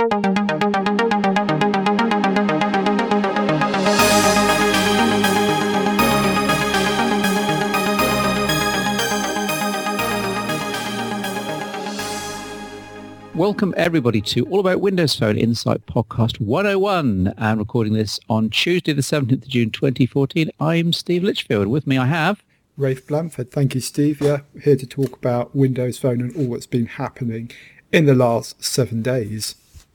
Welcome everybody to All About Windows Phone Insight Podcast 101, and recording this on Tuesday the 17th of June 2014. I'm Steve Litchfield. With me I have Rafe Blanford. Thank you, Steve. Yeah, here to talk about Windows Phone and all that's been happening in the last 7 days.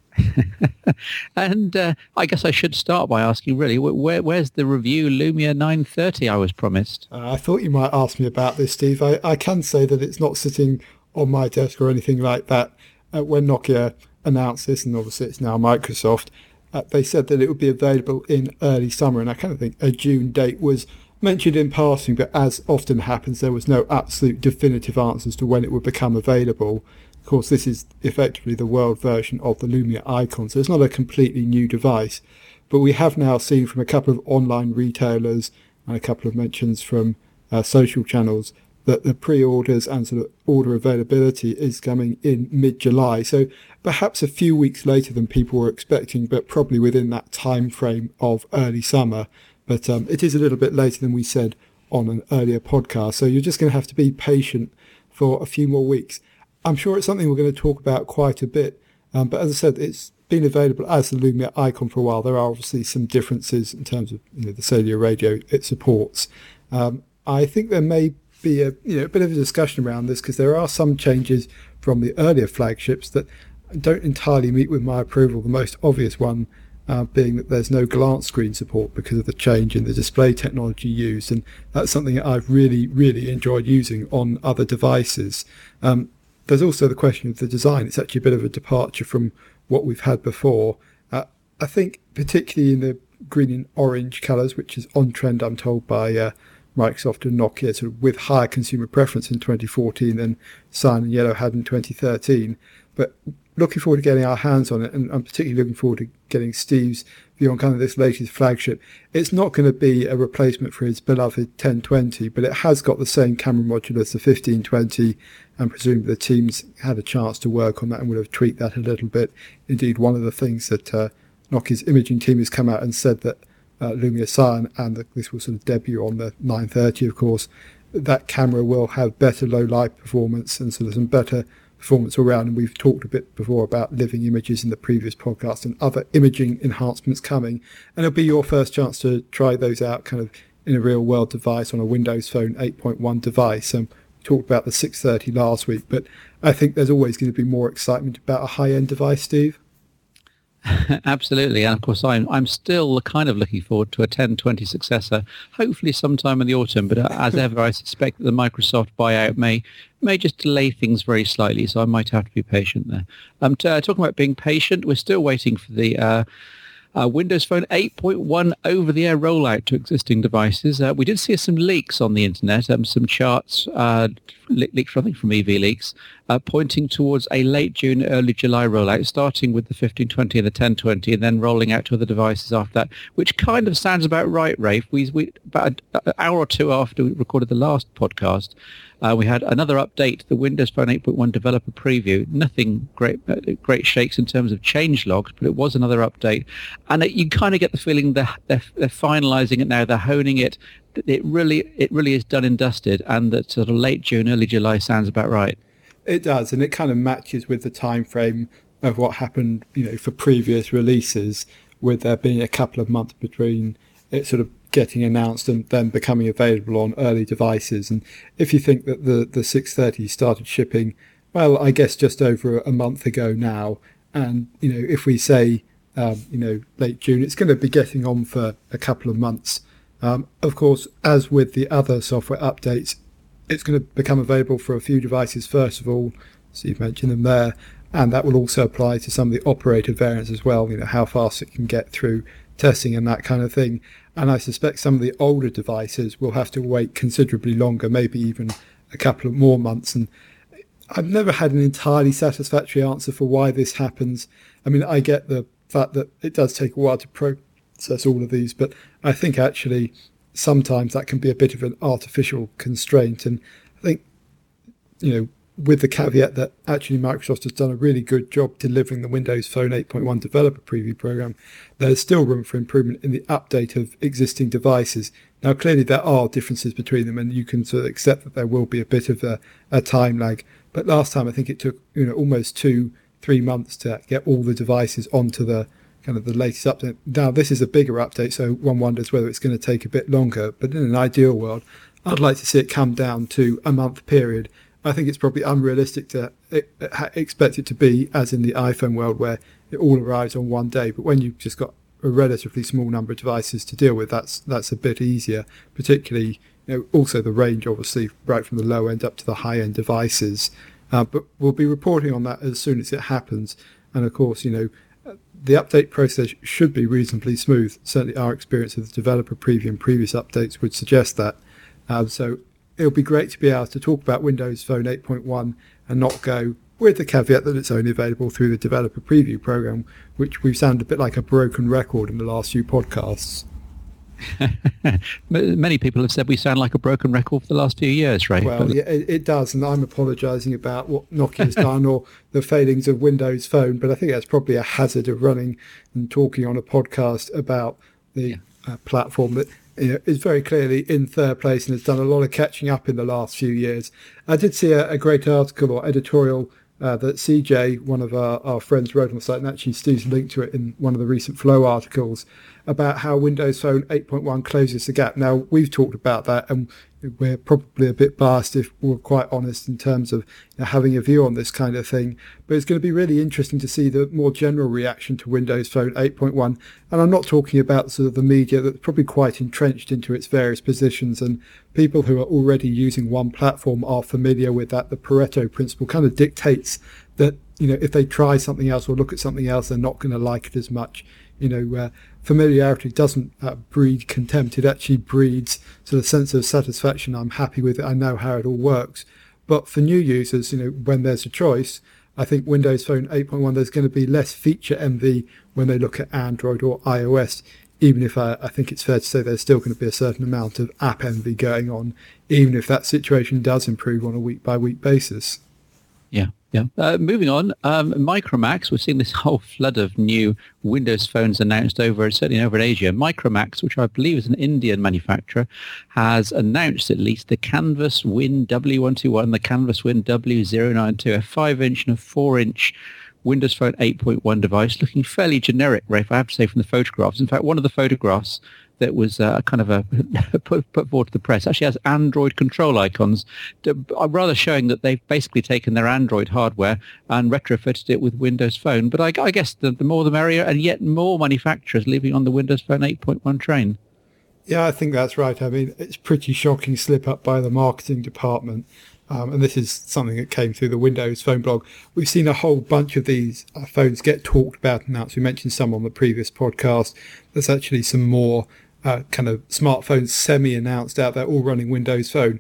And I guess I should start by asking, really, where's the review Lumia 930 I was promised? I thought you might ask me about this, Steve. I can say that it's not sitting on my desk or anything like that. When Nokia announced this, and obviously it's now Microsoft, they said that it would be available in early summer, and I kind of think a June date was mentioned in passing, but as often happens, there was no absolute definitive answer as to when it would become available. Of course, this is effectively the world version of the Lumia Icon, so it's not a completely new device, but we have now seen from a couple of online retailers and a couple of mentions from social channels that the pre-orders and sort of order availability is coming in mid-July. So perhaps a few weeks later than people were expecting, but probably within that time frame of early summer. But it is a little bit later than we said on an earlier podcast. So you're just going to have to be patient for a few more weeks. I'm sure it's something we're going to talk about quite a bit. But as I said, it's been available as the Lumia Icon for a while. There are obviously some differences in terms of the cellular radio it supports. I think there may be a bit of a discussion around this because there are some changes from the earlier flagships that don't entirely meet with my approval. The most obvious one being that there's no glance screen support because of the change in the display technology used, and that's something that I've really enjoyed using on other devices. There's also the question of the design. It's actually a bit of a departure from what we've had before. I think particularly in the green and orange colours, which is on trend, I'm told, by Microsoft and Nokia, sort of with higher consumer preference in 2014 than cyan and yellow had in 2013. But looking forward to getting our hands on it, and I'm particularly looking forward to getting Steve's view on kind of this latest flagship. It's not going to be a replacement for his beloved 1020, but it has got the same camera module as the 1520, and presumably the teams had a chance to work on that and would have tweaked that a little bit. Indeed, one of the things that Nokia's imaging team has come out and said that Lumia Cyan, and this will sort of debut on the 930, of course, that camera will have better low light performance and sort of some better performance all around. And we've talked a bit before about living images in the previous podcast and other imaging enhancements coming. And it'll be your first chance to try those out kind of in a real world device on a Windows Phone 8.1 device. We talked about the 630 last week, but I think there's always going to be more excitement about a high-end device, Steve. Absolutely, and of course I'm still kind of looking forward to a 1020 successor, hopefully sometime in the autumn, but as ever I suspect that the Microsoft buyout may just delay things very slightly, so I might have to be patient there. Talking about being patient, we're still waiting for the Windows Phone 8.1 over-the-air rollout to existing devices. We did see some leaks on the internet, some charts leaked from EV-Leaks, pointing towards a late June, early July rollout, starting with the 1520 and the 1020, and then rolling out to other devices after that, which kind of sounds about right, Rafe. We about an hour or two after we recorded the last podcast, we had another update, the Windows Phone 8.1 developer preview. Nothing great shakes in terms of change logs, but it was another update. And you kind of get the feeling they're finalising it now, they're honing it. It really is done and dusted, and that sort of late June, early July sounds about right. It does, and it kind of matches with the time frame of what happened, for previous releases, with there being a couple of months between it sort of getting announced and then becoming available on early devices. And if you think that the 630 started shipping, well, I guess just over a month ago now, and if we say late June, it's going to be getting on for a couple of months. Of course, as with the other software updates, it's going to become available for a few devices first of all, so you've mentioned them there, and that will also apply to some of the operator variants as well, how fast it can get through testing and that kind of thing. And I suspect some of the older devices will have to wait considerably longer, maybe even a couple of more months. And I've never had an entirely satisfactory answer for why this happens. I mean, I get the fact that it does take a while to process all of these, but I think actually sometimes that can be a bit of an artificial constraint. And I think, with the caveat that actually Microsoft has done a really good job delivering the Windows Phone 8.1 developer preview program, there's still room for improvement in the update of existing devices. Now, clearly there are differences between them, and you can sort of accept that there will be a bit of a time lag. But last time, I think it took almost 2-3 months to get all the devices onto the kind of the latest update. Now, this is a bigger update, so one wonders whether it's going to take a bit longer. But in an ideal world, I'd like to see it come down to a month period. I think it's probably unrealistic to expect it to be, as in the iPhone world, where it all arrives on one day. But when you've just got a relatively small number of devices to deal with, that's a bit easier. Particularly, also the range, obviously, right from the low end up to the high end devices. But we'll be reporting on that as soon as it happens. And of course, the update process should be reasonably smooth. Certainly, our experience of the developer preview and previous updates would suggest that. So it'll be great to be able to talk about Windows Phone 8.1 and not go with the caveat that it's only available through the developer preview program, which we've sounded a bit like a broken record in the last few podcasts. Many people have said we sound like a broken record for the last few years, Ray. Well, yeah, it does, and I'm apologising about what Nokia's done or the failings of Windows Phone, but I think that's probably a hazard of running and talking on a podcast about the platform that is very clearly in third place and has done a lot of catching up in the last few years. I did see a great article or editorial that CJ, one of our friends, wrote on the site, and actually Steve's linked to it in one of the recent Flow articles, about how Windows Phone 8.1 closes the gap. Now, we've talked about that, and we're probably a bit biased, if we're quite honest, in terms of having a view on this kind of thing. But it's going to be really interesting to see the more general reaction to Windows Phone 8.1. And I'm not talking about sort of the media that's probably quite entrenched into its various positions, and people who are already using one platform are familiar with that. The Pareto principle kind of dictates that, if they try something else or look at something else, they're not going to like it as much. Familiarity doesn't breed contempt. It actually breeds sort of sense of satisfaction. I'm happy with it. I know how it all works. But for new users, when there's a choice, I think Windows Phone 8.1, there's going to be less feature envy when they look at Android or iOS, even if I think it's fair to say there's still going to be a certain amount of app envy going on, even if that situation does improve on a week-by-week basis. Yeah. Moving on, Micromax, we're seeing this whole flood of new Windows phones announced certainly over in Asia. Micromax, which I believe is an Indian manufacturer, has announced at least the Canvas Win W121, the Canvas Win W092, a 5-inch and a 4-inch Windows Phone 8.1 device, looking fairly generic, Rafe, I have to say, from the photographs. In fact, one of the photographs that was kind of put forward to the press actually has Android control icons, rather showing that they've basically taken their Android hardware and retrofitted it with Windows Phone. But I guess the more the merrier, and yet more manufacturers leaving on the Windows Phone 8.1 train. Yeah, I think that's right. I mean, it's pretty shocking slip up by the marketing department. And this is something that came through the Windows Phone blog. We've seen a whole bunch of these phones get talked about and announced. We mentioned some on the previous podcast. There's actually some more kind of smartphones semi-announced out there, all running Windows Phone.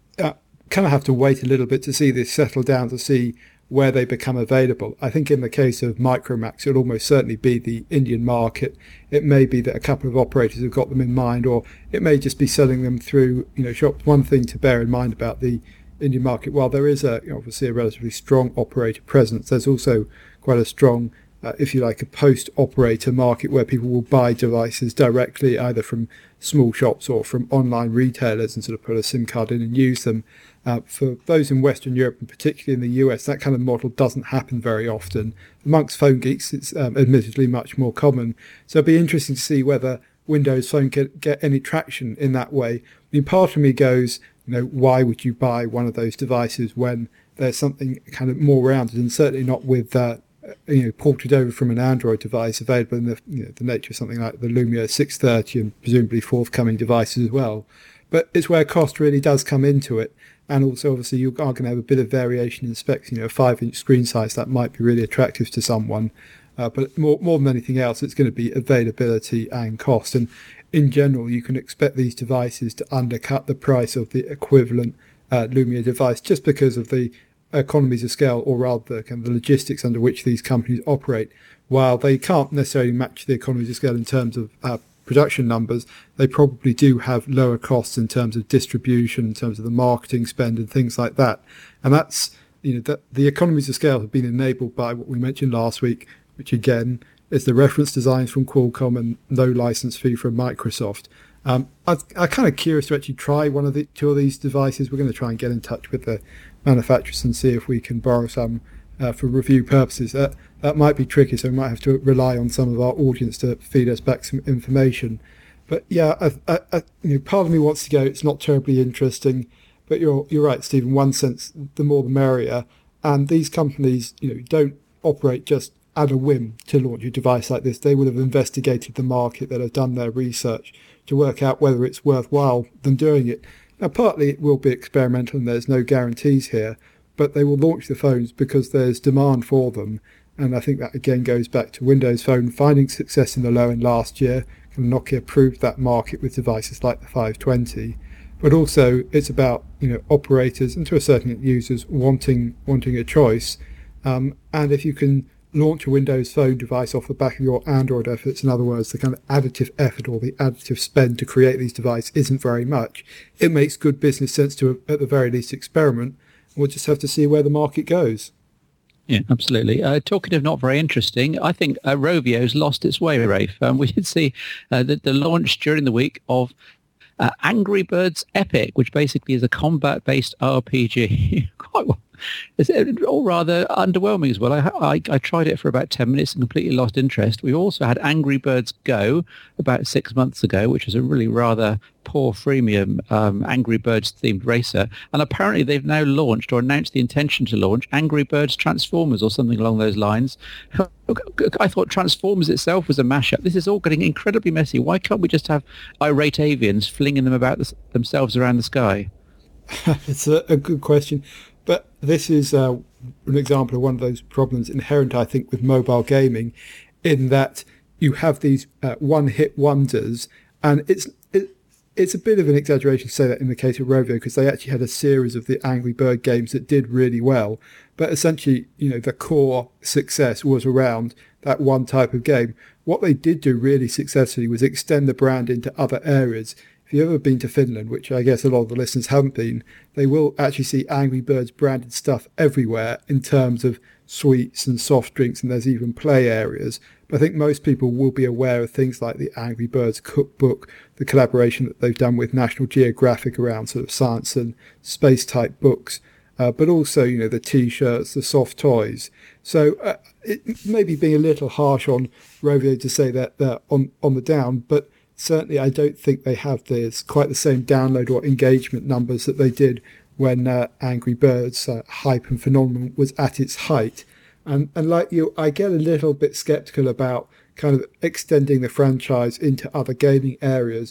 Kind of have to wait a little bit to see this settle down, to see where they become available. I think in the case of Micromax, it'll almost certainly be the Indian market. It may be that a couple of operators have got them in mind, or it may just be selling them through shops. One thing to bear in mind about the Indian market, while there is obviously a relatively strong operator presence, there's also quite a strong, if you like, a post-operator market where people will buy devices directly either from small shops or from online retailers and sort of put a SIM card in and use them. For those in Western Europe and particularly in the US, that kind of model doesn't happen very often. Amongst phone geeks, it's admittedly much more common. So it'll be interesting to see whether Windows Phone can get any traction in that way. I mean, part of me goes, why would you buy one of those devices when there's something kind of more rounded, and certainly not with ported over from an Android device available in the nature of something like the Lumia 630 and presumably forthcoming devices as well. But it's where cost really does come into it. And also, obviously, you are going to have a bit of variation in specs. A 5-inch screen size, that might be really attractive to someone. But more than anything else, it's going to be availability and cost. And in general, you can expect these devices to undercut the price of the equivalent Lumia device just because of the economies of scale, or rather kind of the logistics under which these companies operate. While they can't necessarily match the economies of scale in terms of production numbers, they probably do have lower costs in terms of distribution, in terms of the marketing spend and things like that. And that's that the economies of scale have been enabled by what we mentioned last week, which again is the reference designs from Qualcomm and no license fee from Microsoft. I'm kind of curious to actually try two of these devices. We're going to try and get in touch with the manufacturers and see if we can borrow some for review purposes. That might be tricky, so we might have to rely on some of our audience to feed us back some information. But yeah, part of me wants to go, it's not terribly interesting, but you're right, Steve. In one sense, the more the merrier. And these companies, don't operate just at a whim to launch a device like this. They would have investigated the market, that have done their research to work out whether it's worthwhile them doing it. Now, partly it will be experimental and there's no guarantees here, but they will launch the phones because there's demand for them. And I think that again goes back to Windows Phone finding success in the low end last year. And Nokia proved that market with devices like the 520. But also it's about operators and to a certain extent users wanting a choice. And if you can launch a Windows Phone device off the back of your Android efforts, in other words, the kind of additive effort or the additive spend to create these devices isn't very much, it makes good business sense to, at the very least, experiment. We'll just have to see where the market goes. Yeah, absolutely. Talking of not very interesting, I think Rovio's lost its way, Rafe. We did see the launch during the week of Angry Birds Epic, which basically is a combat-based RPG. Quite well. It's all rather underwhelming as well. I tried it for about 10 minutes and completely lost interest. We also had Angry Birds Go about 6 months ago, which was a really rather poor freemium Angry Birds themed racer. And apparently they've now launched or announced the intention to launch Angry Birds Transformers or something along those lines. I thought Transformers itself was a mashup. This is all getting incredibly messy. Why can't we just have irate avians flinging them about themselves around the sky? It's a good question. But this is an example of one of those problems inherent, I think, with mobile gaming, in that you have these one-hit wonders, and it's a bit of an exaggeration to say that in the case of Rovio, because they actually had a series of the Angry Bird games that did really well. But essentially, the core success was around that one type of game. What they did do really successfully was extend the brand into other areas. If you've ever been to Finland, which I guess a lot of the listeners haven't been, they will actually see Angry Birds branded stuff everywhere in terms of sweets and soft drinks, and there's even play areas. But I think most people will be aware of things like the Angry Birds cookbook, the collaboration that they've done with National Geographic around sort of science and space type books, but also, the T-shirts, the soft toys. So it may be being a little harsh on Rovio to say that they're on the down, but certainly I don't think they have quite the same download or engagement numbers that they did when Angry Birds hype and phenomenon was at its height. And like you, I get a little bit skeptical about kind of extending the franchise into other gaming areas.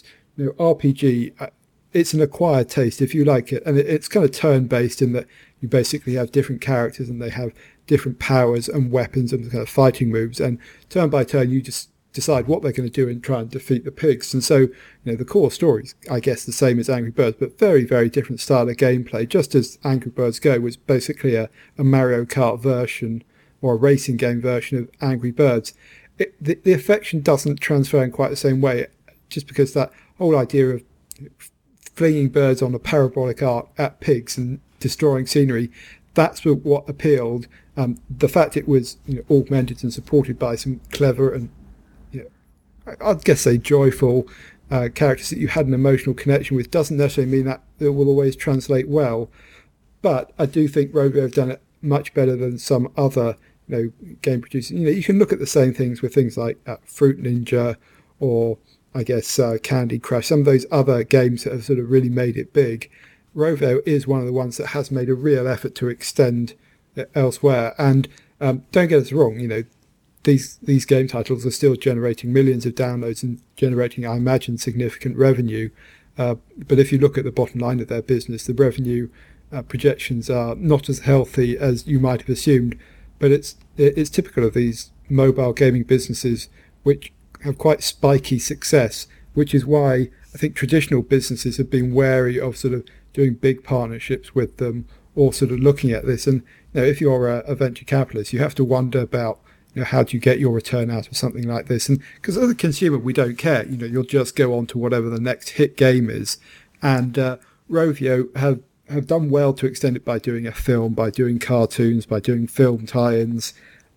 RPG, it's an acquired taste if you like it. And it's kind of turn-based in that you basically have different characters and they have different powers and weapons and kind of fighting moves. And turn by turn, you just decide what they're going to do and try and defeat the pigs. And so, the core story is, I guess, the same as Angry Birds, but very, very different style of gameplay, just as Angry Birds Go was basically a Mario Kart version or a racing game version of Angry Birds. The affection doesn't transfer in quite the same way, just because that whole idea of flinging birds on a parabolic arc at pigs and destroying scenery, that's what appealed. The fact it was augmented and supported by some clever and I'd guess say joyful characters that you had an emotional connection with doesn't necessarily mean that it will always translate well. But I do think Rovio have done it much better than some other game producers. You can look at the same things with things like Fruit Ninja or I guess Candy Crush, some of those other games that have sort of really made it big. Rovio is one of the ones that has made a real effort to extend it elsewhere. And don't get us wrong, these game titles are still generating millions of downloads and generating, I imagine, significant revenue. But if you look at the bottom line of their business, the revenue projections are not as healthy as you might have assumed. But it's typical of these mobile gaming businesses which have quite spiky success, which is why I think traditional businesses have been wary of sort of doing big partnerships with them or sort of looking at this. And if you're a venture capitalist, you have to wonder about how do you get your return out of something like this? And because as a consumer, we don't care. You'll just go on to whatever the next hit game is. And Rovio have have done well to extend it by doing a film, by doing cartoons, by doing film tie-ins.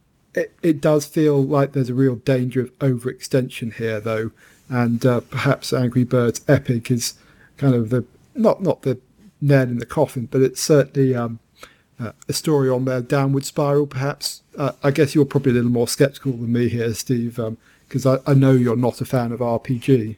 It does feel like there's a real danger of overextension here, though, and perhaps Angry Birds Epic is kind of the not the nail in the coffin, but it's certainly a story on their downward spiral, perhaps. I guess you're probably a little more sceptical than me here, Steve, because I know you're not a fan of RPG.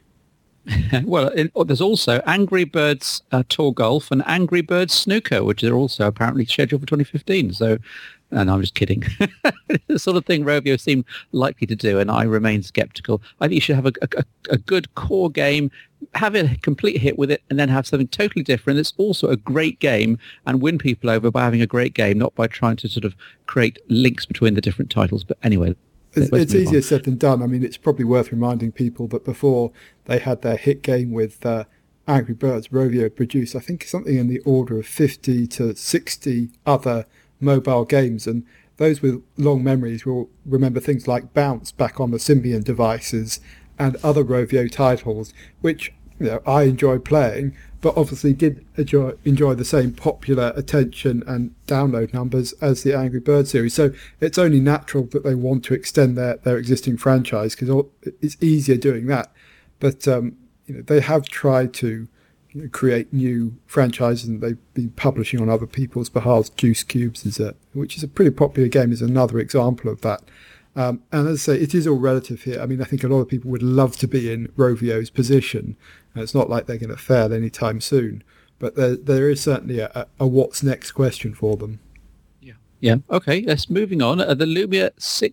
Well, there's also Angry Birds Tour Golf and Angry Birds Snooker, which are also apparently scheduled for 2015. So, and I'm just kidding. The sort of thing Rovio seem likely to do, and I remain sceptical. I think you should have a good core game, have a complete hit with it, and then have something totally different that's also a great game and win people over by having a great game, not by trying to sort of create links between the different titles. But anyway, it's easier said than done. I mean, it's probably worth reminding people that before they had their hit game with Angry Birds, Rovio produced, I think, something in the order of 50 to 60 other mobile games, and those with long memories will remember things like Bounce back on the Symbian devices and other Rovio titles, which I enjoyed playing, but obviously did enjoy the same popular attention and download numbers as the Angry Birds series. So it's only natural that they want to extend their existing franchise, because it's easier doing that. But they have tried to create new franchises, and they've been publishing on other people's behalf. Juice Cubes, which is a pretty popular game, is another example of that. And as I say, it is all relative here. I mean, I think a lot of people would love to be in Rovio's position. It's not like they're going to fail anytime soon, but there is certainly a what's next question for them. Yeah. Okay. Let's moving on. The Lumia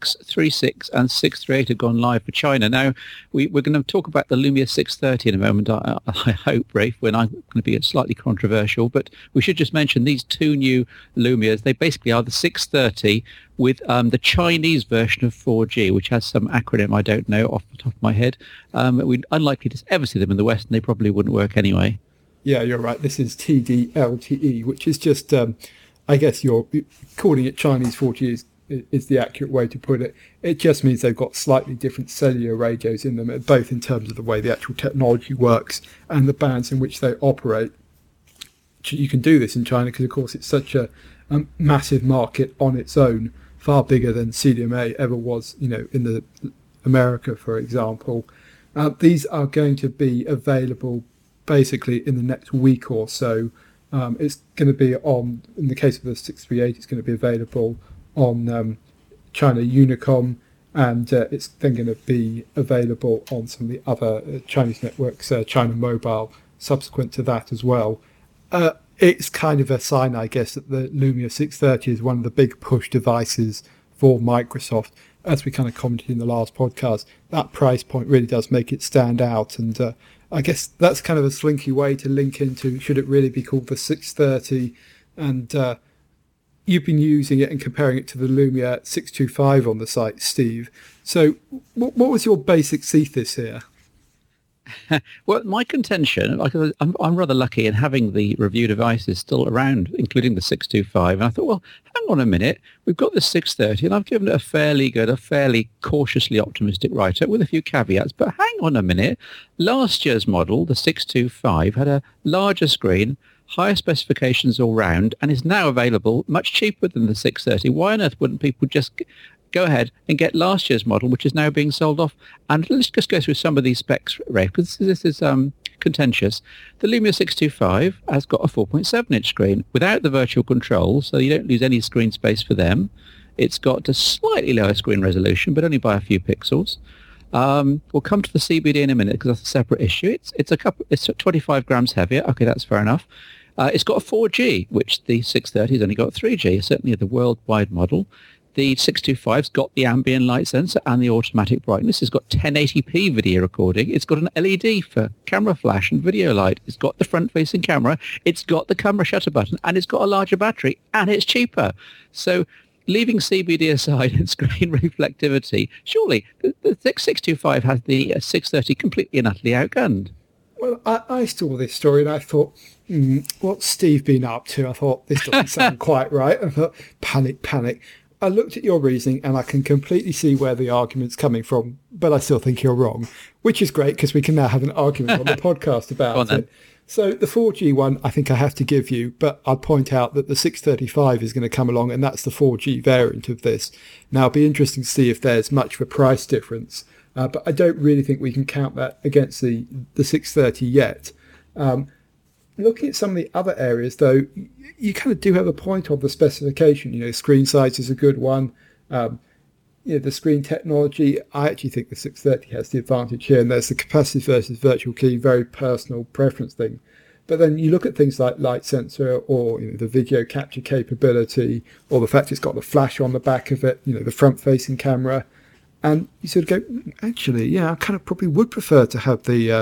636 and 638 have gone live for China. Now, we're going to talk about the Lumia 630 in a moment. I hope, Rafe, when I'm going to be slightly controversial, but we should just mention these two new Lumias. They basically are the 630 with the Chinese version of 4G, which has some acronym I don't know off the top of my head. We're unlikely to ever see them in the West, and they probably wouldn't work anyway. Yeah, you're right. This is TD-LTE, which is just... I guess you're calling it Chinese 4G is the accurate way to put it. It just means they've got slightly different cellular radios in them, both in terms of the way the actual technology works and the bands in which they operate. You can do this in China because, of course, it's such a massive market on its own, far bigger than CDMA ever was, in the America, for example. These are going to be available basically in the next week or so. It's going to be on, in the case of the 638, it's going to be available on China Unicom, and it's then going to be available on some of the other Chinese networks, China Mobile, subsequent to that as well. It's kind of a sign, I guess, that the Lumia 630 is one of the big push devices for Microsoft. As we kind of commented in the last podcast, that price point really does make it stand out, and I guess that's kind of a slinky way to link into, should it really be called the 630? And you've been using it and comparing it to the Lumia 625 on the site, Steve. So what was your basic thesis here? Well, my contention, I'm rather lucky in having the review devices still around, including the 625. And I thought, well, hang on a minute. We've got the 630, and I've given it a fairly cautiously optimistic write-up with a few caveats. But hang on a minute. Last year's model, the 625, had a larger screen, higher specifications all round, and is now available much cheaper than the 630. Why on earth wouldn't people just go ahead and get last year's model, which is now being sold off? And let's just go through some of these specs, Ray, because this is contentious. The Lumia 625 has got a 4.7-inch screen without the virtual controls, so you don't lose any screen space for them. It's got a slightly lower screen resolution, but only by a few pixels. We'll come to the CBD in a minute because that's a separate issue. It's 25 grams heavier. Okay, that's fair enough. It's got a 4G, which the 630 has only got 3G, certainly the worldwide model. The 625's got the ambient light sensor and the automatic brightness. It's got 1080p video recording. It's got an LED for camera flash and video light. It's got the front-facing camera. It's got the camera shutter button, and it's got a larger battery, and it's cheaper. So leaving CBD aside and screen reflectivity, surely the 625 has the 630 completely and utterly outgunned. Well, I saw this story and I thought, what's Steve been up to? I thought, this doesn't sound quite right. I thought, panic. I looked at your reasoning and I can completely see where the argument's coming from. but I still think you're wrong, which is great because we can now have an argument on the podcast about it. So the 4G one, I think I have to give you, but I'd point out that the 635 is going to come along, and that's the 4G variant of this. Now, it'll be interesting to see if there's much of a price difference, but I don't really think we can count that against the 630 yet. Looking at some of the other areas, though, you kind of do have a point on the specification. Screen size is a good one. The screen technology, I actually think the 630 has the advantage here, and there's the capacitive versus virtual key, very personal preference thing. But then you look at things like light sensor or the video capture capability, or the fact it's got the flash on the back of it, the front-facing camera, and you sort of go, actually, yeah, I kind of probably would prefer to have the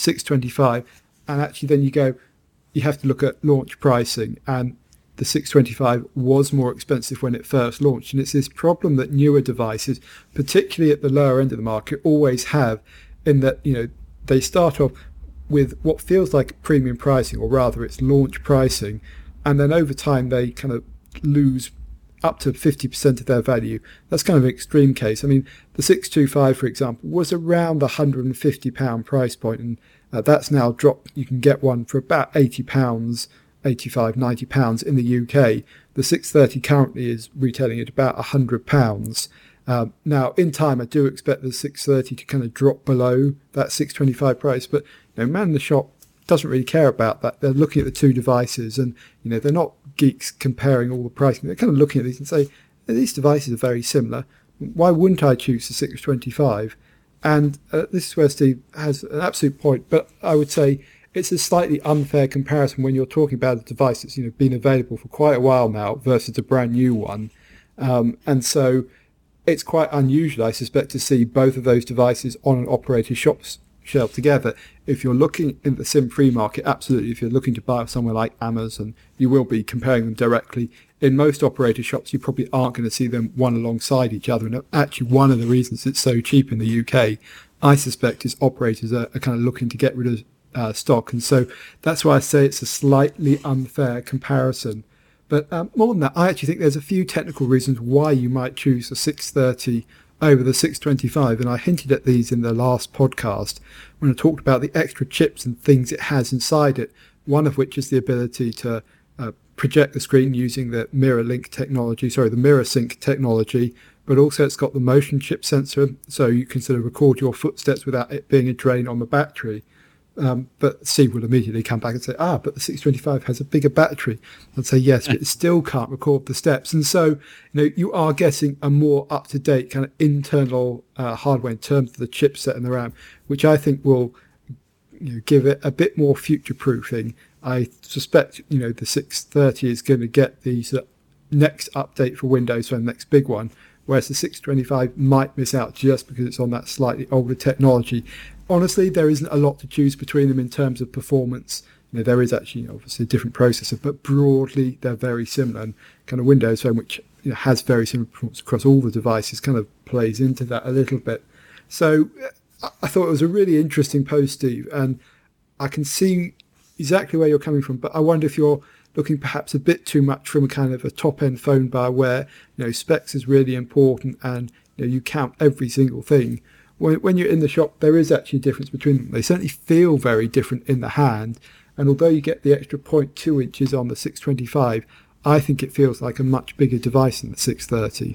625. And actually then you have to look at launch pricing, and the 625 was more expensive when it first launched. And it's this problem that newer devices, particularly at the lower end of the market, always have, in that, they start off with what feels like premium pricing, or rather it's launch pricing. And then over time, they kind of lose up to 50% of their value. That's kind of an extreme case. I mean, the 625, for example, was around the £150 price point, and that's now dropped. You can get one for about £80, 85, £90 in the UK. The 630 currently is retailing at about £100. Now, in time, I do expect the 630 to kind of drop below that 625 price, but man in the shop doesn't really care about that. They're looking at the two devices, and they're not geeks comparing all the pricing. They're kind of looking at these and say, these devices are very similar. Why wouldn't I choose the 625? And this is where Steve has an absolute point, but I would say it's a slightly unfair comparison when you're talking about a device that's been available for quite a while now versus a brand new one. And so it's quite unusual, I suspect, to see both of those devices on an operator's shelf together. If you're looking in the SIM-free market, absolutely. If you're looking to buy somewhere like Amazon, you will be comparing them directly. In most operator shops, you probably aren't going to see them one alongside each other. And actually, one of the reasons it's so cheap in the UK, I suspect, is operators are kind of looking to get rid of stock. And so that's why I say it's a slightly unfair comparison. But more than that, I actually think there's a few technical reasons why you might choose the 630 over the 625. And I hinted at these in the last podcast when I talked about the extra chips and things it has inside it, one of which is the ability to project the screen using the MirrorSync technology, but also it's got the motion chip sensor, so you can sort of record your footsteps without it being a drain on the battery. But Steve will immediately come back and say, but the 625 has a bigger battery. I'd say, yes, but it still can't record the steps. And so, you are getting a more up-to-date kind of internal hardware in terms of the chipset and the RAM, which I think will give it a bit more future-proofing. I suspect, the 630 is going to get the next update for Windows, so the next big one, whereas the 625 might miss out just because it's on that slightly older technology. Honestly, there isn't a lot to choose between them in terms of performance. There is actually obviously a different processor, but broadly they're very similar. And kind of Windows Phone, which has very similar performance across all the devices, kind of plays into that a little bit. So I thought it was a really interesting post, Steve, and I can see exactly where you're coming from, but I wonder if you're looking perhaps a bit too much from a kind of a top-end phone bar where specs is really important and you count every single thing. When you're in the shop, there is actually a difference between them. They certainly feel very different in the hand, and although you get the extra 0.2 inches on the 625, I think it feels like a much bigger device than the 630.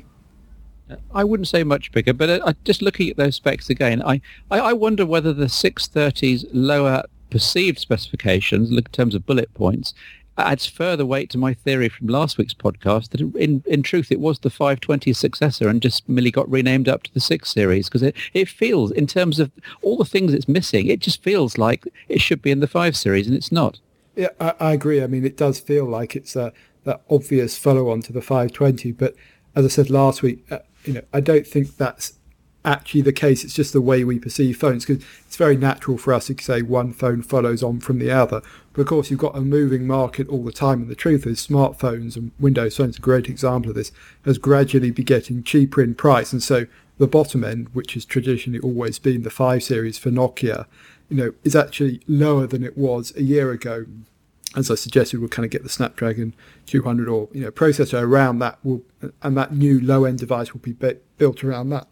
I wouldn't say much bigger, but just looking at those specs again, I wonder whether the 630's lower perceived specifications, in terms of bullet points, adds further weight to my theory from last week's podcast that in truth it was the 520 successor and just merely got renamed up to the 6 series, because it feels, in terms of all the things it's missing, it just feels like it should be in the 5 series, and it's not. Yeah, I agree. I mean, it does feel like it's that obvious follow-on to the 520, but as I said last week, I don't think that's actually the case. It's just the way we perceive phones, because it's very natural for us to say one phone follows on from the other. But of course, you've got a moving market all the time, and the truth is smartphones, and Windows Phone is a great example of this, has gradually been getting cheaper in price. And so the bottom end, which has traditionally always been the 5 series for Nokia, is actually lower than it was a year ago. As I suggested, we'll kind of get the Snapdragon 200 or processor around that, and that new low-end device will be built around that.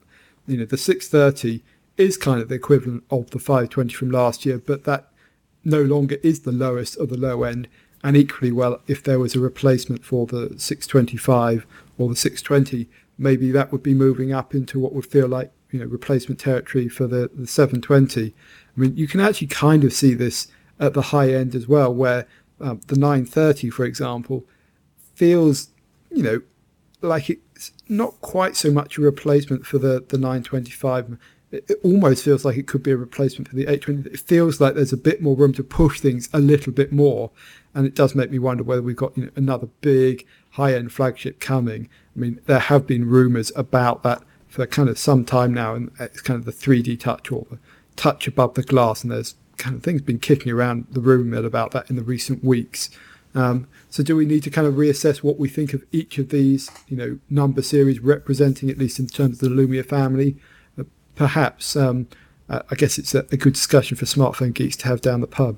the 630 is kind of the equivalent of the 520 from last year, but that no longer is the lowest of the low end. And equally well, if there was a replacement for the 625 or the 620, maybe that would be moving up into what would feel like replacement territory for the 720. I mean, you can actually kind of see this at the high end as well, where the 930, for example, feels like it's not quite so much a replacement for the 925. It almost feels like it could be a replacement for the 820. It feels like there's a bit more room to push things a little bit more. And it does make me wonder whether we've got another big high-end flagship coming. I mean, there have been rumours about that for kind of some time now, and it's kind of the 3D touch or the touch above the glass, and there's kind of things been kicking around the room about that in the recent weeks. So do we need to kind of reassess what we think of each of these, number series representing, at least in terms of the Lumia family? Perhaps, I guess it's a good discussion for smartphone geeks to have down the pub.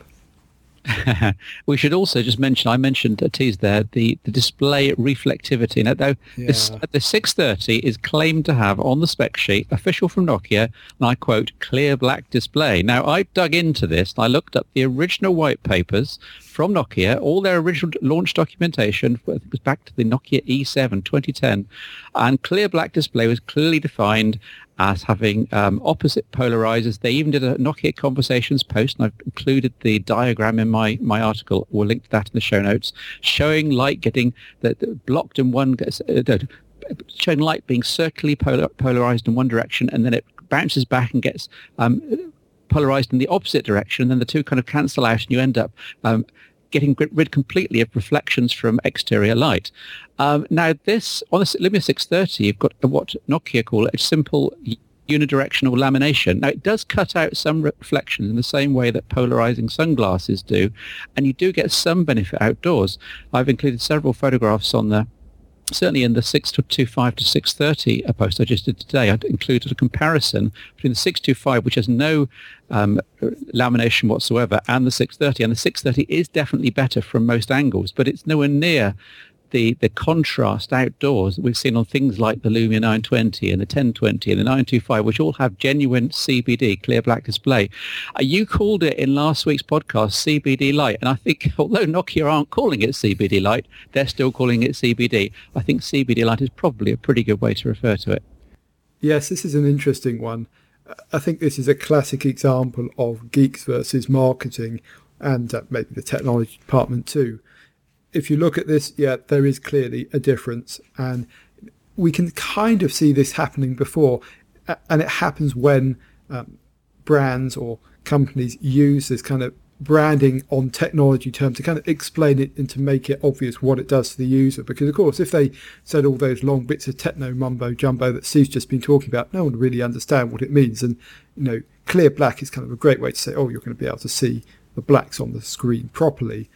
We should also just mention, I mentioned a tease there, the display reflectivity. Now, though, the 630 is claimed to have on the spec sheet, official from Nokia, and I quote, clear black display. Now, I dug into this and I looked up the original white papers from Nokia, all their original launch documentation, I think it was back to the Nokia E7 2010, and clear black display was clearly defined as having opposite polarizers. They even did a Nokia Conversations post, and I've included the diagram in my article. We'll link to that in the show notes, showing light getting blocked in one, showing light being circularly polarized in one direction, and then it bounces back and gets polarized in the opposite direction, and then the two kind of cancel out, and you end up getting rid completely of reflections from exterior light. Now, this on the Lumia 630, you've got what Nokia call a simple unidirectional lamination. Now, it does cut out some reflections in the same way that polarizing sunglasses do, and you do get some benefit outdoors. I've included several photographs on the certainly in the 625 to 630 post I just did today. I included a comparison between the 625, which has no lamination whatsoever, and the 630. And the 630 is definitely better from most angles, but it's nowhere near the contrast outdoors that we've seen on things like the Lumia 920 and the 1020 and the 925, which all have genuine CBD, clear black display. You called it in last week's podcast CBD light, and I think although Nokia aren't calling it CBD light, they're still calling it CBD. I think CBD light is probably a pretty good way to refer to it. Yes, this is an interesting one. I think this is a classic example of geeks versus marketing, and maybe the technology department too. If you look at this, there is clearly a difference, and we can kind of see this happening before, and it happens when brands or companies use this kind of branding on technology terms to kind of explain it and to make it obvious what it does to the user. Because, of course, if they said all those long bits of techno mumbo jumbo that Steve's just been talking about, no one would really understand what it means. And, clear black is kind of a great way to say, oh, you're going to be able to see the blacks on the screen properly.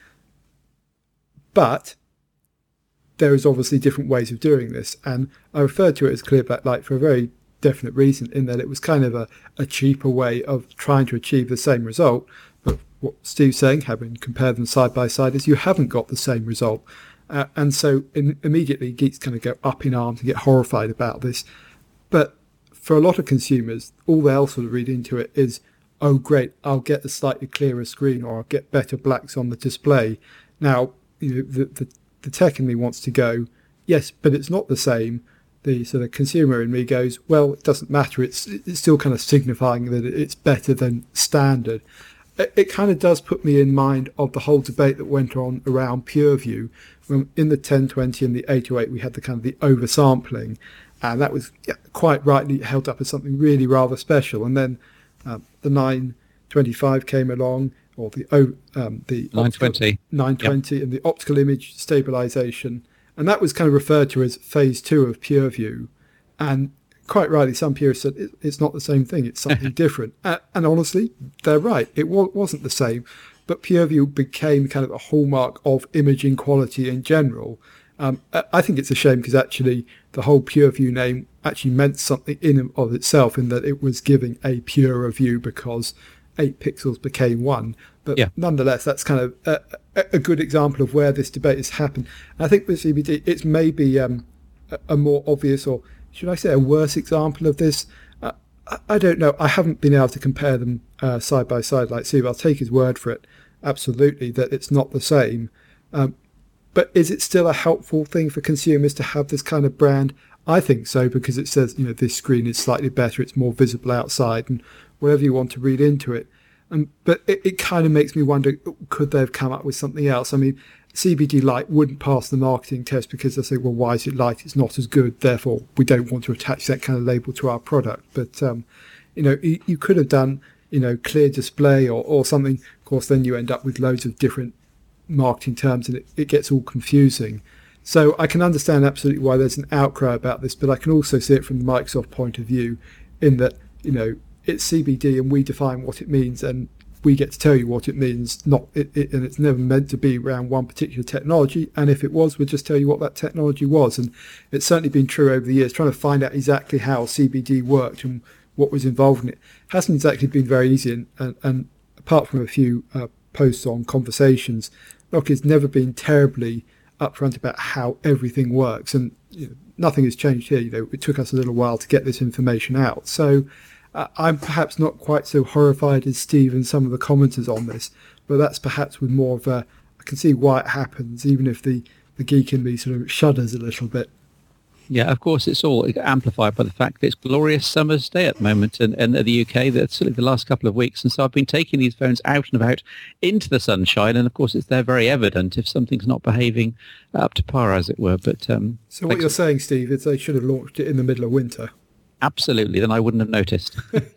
But there is obviously different ways of doing this, and I referred to it as clear black light for a very definite reason, in that it was kind of a cheaper way of trying to achieve the same result. But what Steve's saying, having compared them side by side, is you haven't got the same result. And so immediately geeks kind of go up in arms and get horrified about this. But for a lot of consumers, all they'll sort of read into it is, oh, great, I'll get a slightly clearer screen, or I'll get better blacks on the display. Now, the tech in me wants to go, yes, but it's not the same. The consumer in me goes, well, it doesn't matter. It's still kind of signifying that it's better than standard. It kind of does put me in mind of the whole debate that went on around PureView. When in the 1020 and the 808, we had the kind of the oversampling, and that was quite rightly held up as something really rather special. And then the 925 came along, or the 920 yep. And the optical image stabilization, and that was kind of referred to as phase 2 of PureView. And quite rightly, some purists said it's not the same thing, it's something different. And honestly, they're right, it wasn't the same, but PureView became kind of a hallmark of imaging quality in general. I think it's a shame, because actually the whole PureView name actually meant something in and of itself, in that it was giving a purer view because 8 pixels became 1. But nonetheless, that's kind of a good example of where this debate has happened. And I think with CBD, it's maybe a more obvious, or should I say a worse example of this. I don't know. I haven't been able to compare them side by side like Steve. I'll take his word for it, absolutely, that it's not the same. But is it still a helpful thing for consumers to have this kind of brand? I think so, because it says, this screen is slightly better, it's more visible outside, and whatever you want to read into it. But it kind of makes me wonder, could they have come up with something else? I mean, CBD Light wouldn't pass the marketing test because they say, well, why is it light? It's not as good. Therefore, we don't want to attach that kind of label to our product. But, you could have done, clear display or something. Of course, then you end up with loads of different marketing terms and it gets all confusing. So I can understand absolutely why there's an outcry about this, but I can also see it from the Microsoft point of view in that, it's CBD and we define what it means and we get to tell you what it means, and it's never meant to be around one particular technology. And if it was, we'll just tell you what that technology was. And it's certainly been true over the years, trying to find out exactly how CBD worked and what was involved in it. Hasn't exactly been very easy. And apart from a few posts on conversations, Nokia's never been terribly upfront about how everything works. And nothing has changed here. It took us a little while to get this information out. So I'm perhaps not quite so horrified as Steve and some of the commenters on this, but that's perhaps with more of I can see why it happens, even if the geek in me sort of shudders a little bit. Yeah, of course, it's all amplified by the fact that it's glorious summer's day at the moment in the UK. That's certainly the last couple of weeks. And so I've been taking these phones out and about into the sunshine. And of course, it's there very evident if something's not behaving up to par, as it were. But so what you're saying, Steve, is they should have launched it in the middle of winter. Absolutely, then I wouldn't have noticed.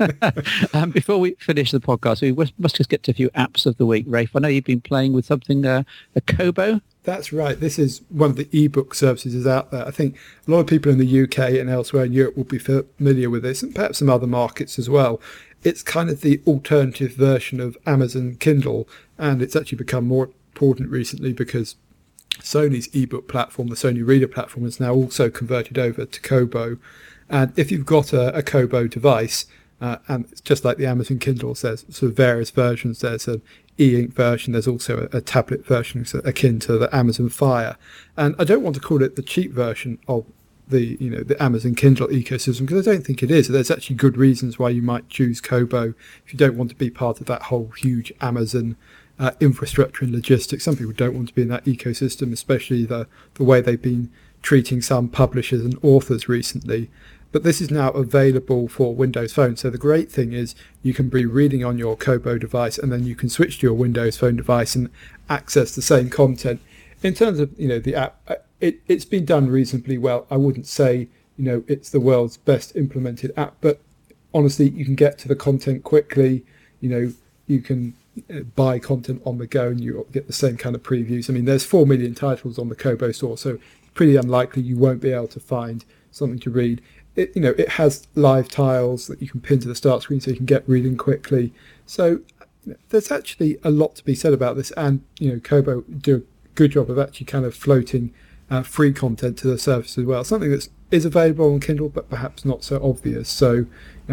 Before we finish the podcast, we must just get to a few apps of the week. Rafe, I know you've been playing with something, a Kobo. That's right. This is one of the ebook services out there. I think a lot of people in the UK and elsewhere in Europe will be familiar with this, and perhaps some other markets as well. It's kind of the alternative version of Amazon Kindle, and it's actually become more important recently because Sony's ebook platform, the Sony Reader platform, is now also converted over to Kobo. And if you've got a Kobo device, and it's just like the Amazon Kindle, there's sort of various versions. There's an e-ink version. There's also a tablet version akin to the Amazon Fire. And I don't want to call it the cheap version of the Amazon Kindle ecosystem, because I don't think it is. There's actually good reasons why you might choose Kobo if you don't want to be part of that whole huge Amazon infrastructure and logistics. Some people don't want to be in that ecosystem, especially the way they've been treating some publishers and authors recently. But this is now available for Windows Phone. So the great thing is you can be reading on your Kobo device and then you can switch to your Windows Phone device and access the same content. In terms of the app, it's been done reasonably well. I wouldn't say it's the world's best implemented app, but honestly, you can get to the content quickly. You can buy content on the go and you get the same kind of previews. I mean, there's 4 million titles on the Kobo store, so it's pretty unlikely you won't be able to find something to read. It has live tiles that you can pin to the start screen so you can get reading quickly. So there's actually a lot to be said about this, and Kobo do a good job of actually kind of floating free content to the service as well. Something that is available on Kindle, but perhaps not so obvious. So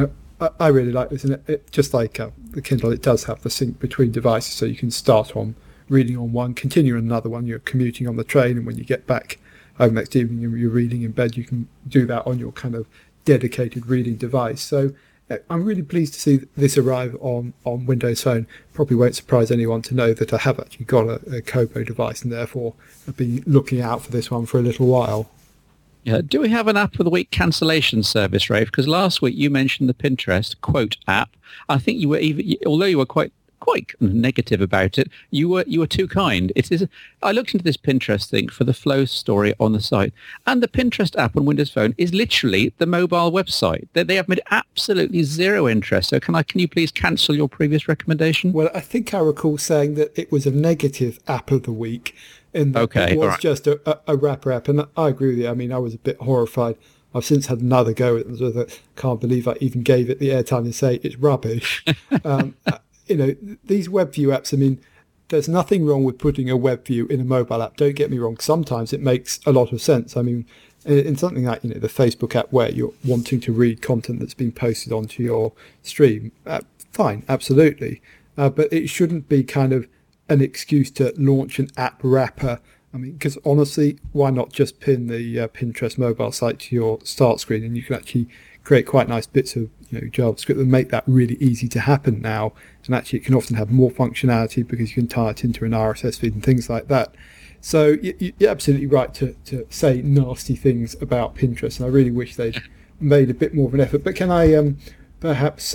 I really like this, and it just like the Kindle, it does have the sync between devices, so you can start on reading on one, continue on another one. You're commuting on the train, and when you get back home next evening and you're reading in bed, you can do that on your kind of dedicated reading device. So I'm really pleased to see this arrive on Windows Phone. Probably won't surprise anyone to know that I have actually got a Kobo device, and therefore I've been looking out for this one for a little while. Yeah. Do we have an app of the week cancellation service, Rafe? Because last week you mentioned the Pinterest quote app. I think you were although you were quite negative about it, you were too kind. I looked into this Pinterest thing for the flow story on the site, and the Pinterest app on Windows Phone is literally the mobile website. They have made absolutely zero interest. So can you please cancel your previous recommendation? Well, I think I recall saying that it was a negative app of the week, in that it was just a wrapper app, and I agree with you. I mean, I was a bit horrified. I've since had another go at it. Can't believe I even gave it the airtime to say it's rubbish. These WebView apps, I mean, there's nothing wrong with putting a WebView in a mobile app. Don't get me wrong. Sometimes it makes a lot of sense. I mean, in something like, the Facebook app where you're wanting to read content that's been posted onto your stream, fine, absolutely. But it shouldn't be kind of an excuse to launch an app wrapper. I mean, because honestly, why not just pin the Pinterest mobile site to your start screen, and you can actually create quite nice bits of JavaScript that make that really easy to happen now. And actually it can often have more functionality because you can tie it into an RSS feed and things like that. So you're absolutely right to say nasty things about Pinterest, and I really wish they'd made a bit more of an effort. But can I perhaps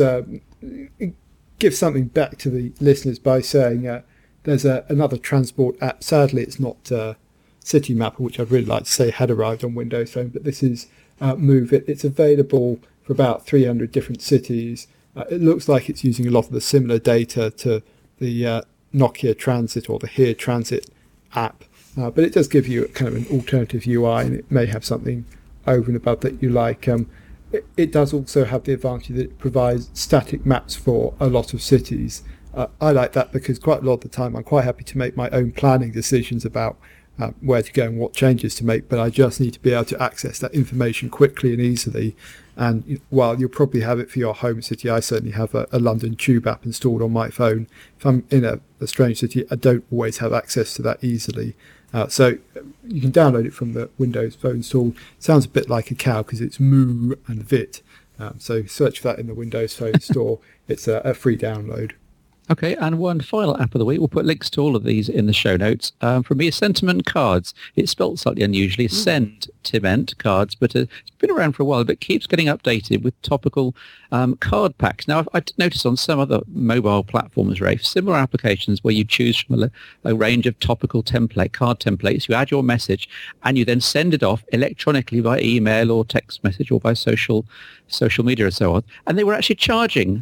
give something back to the listeners by saying there's another transport app. Sadly, it's not Citymapper, which I'd really like to say had arrived on Windows Phone, but this is Move It. It's available for about 300 different cities. It looks like it's using a lot of the similar data to the Nokia Transit or the Here Transit app, but it does give you kind of an alternative UI, and it may have something over and above that you like. It does also have the advantage that it provides static maps for a lot of cities. I like that because quite a lot of the time I'm quite happy to make my own planning decisions about where to go and what changes to make, but I just need to be able to access that information quickly and easily. And while you'll probably have it for your home city, I certainly have a London Tube app installed on my phone. If I'm in a strange city, I don't always have access to that easily. So you can download it from the Windows Phone store. Sounds a bit like a cow because it's Moo and Vit. So search for that in the Windows Phone store. It's a free download. Okay, and one final app of the week. We'll put links to all of these in the show notes. From me, Sentiment Cards. It's spelled slightly unusually, Sentiment Cards, but it's been around for a while, but keeps getting updated with topical card packs. Now, I noticed on some other mobile platforms, Rafe, similar applications where you choose from a range of topical card templates, you add your message, and you then send it off electronically by email or text message or by social media and so on. And they were actually charging,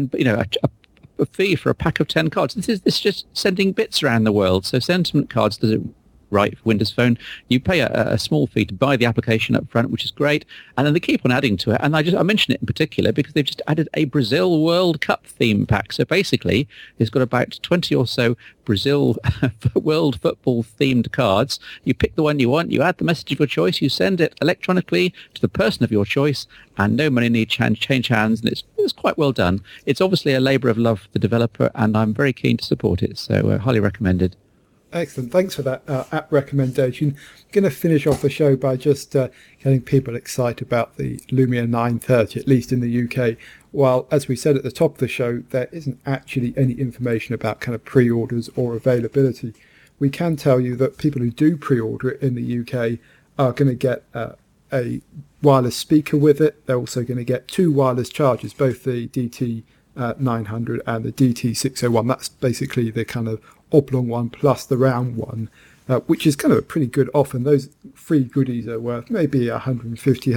a fee for a pack of 10 cards. This is just sending bits around the world. So Sentiment Cards does it right for Windows Phone. You pay a small fee to buy the application up front, which is great, and then they keep on adding to it. And I mention it in particular because they've just added a Brazil World Cup theme pack. So basically, it's got about 20 or so Brazil World Football themed cards. You pick the one you want, you add the message of your choice, you send it electronically to the person of your choice, and no money needs change hands, and it's quite well done. It's obviously a labour of love for the developer, and I'm very keen to support it, so highly recommended. Excellent. Thanks for that app recommendation. I'm going to finish off the show by just getting people excited about the Lumia 930, at least in the UK. While, as we said at the top of the show, there isn't actually any information about kind of pre-orders or availability. We can tell you that people who do pre-order it in the UK are going to get a wireless speaker with it. They're also going to get 2 wireless chargers, both the DT 900 and the DT 601. That's basically the kind of oblong one plus the round one, which is kind of a pretty good offer. And those free goodies are worth maybe £150,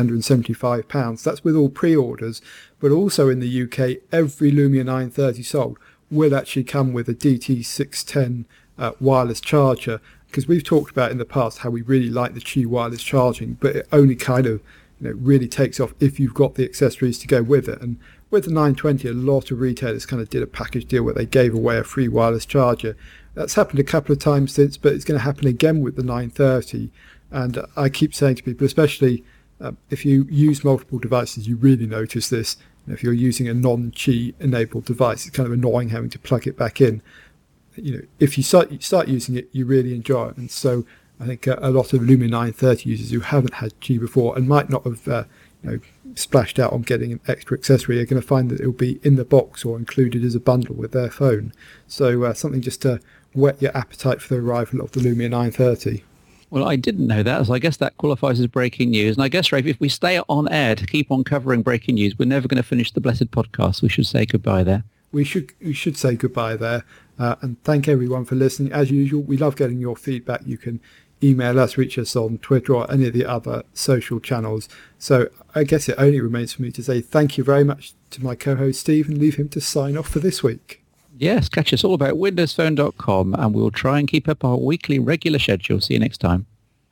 £175. That's with all pre-orders. But also in the UK, every Lumia 930 sold will actually come with a DT610 wireless charger, because we've talked about in the past how we really like the Qi wireless charging, but it only kind of really takes off if you've got the accessories to go with it. And with the 920, a lot of retailers kind of did a package deal where they gave away a free wireless charger. That's happened a couple of times since, but it's going to happen again with the 930. And I keep saying to people, especially if you use multiple devices, you really notice this. If you're using a non-Qi enabled device, it's kind of annoying having to plug it back in. If you start using it, you really enjoy it. And so I think a lot of Lumia 930 users who haven't had Qi before and might not have splashed out on getting an extra accessory are going to find that it will be in the box or included as a bundle with their phone. So something just to whet your appetite for the arrival of the Lumia 930. Well, I didn't know that, so I guess that qualifies as breaking news. And I guess, Rafe, if we stay on air to keep on covering breaking news, we're never going to finish the blessed podcast. We should say goodbye there. We should say goodbye there. And thank everyone for listening. As usual, we love getting your feedback. You can email us, reach us on Twitter or any of the other social channels. So I guess it only remains for me to say thank you very much to my co-host Steve and leave him to sign off for this week. Yes, catch us all about windowsphone.com, and we'll try and keep up our weekly regular schedule. See you next time.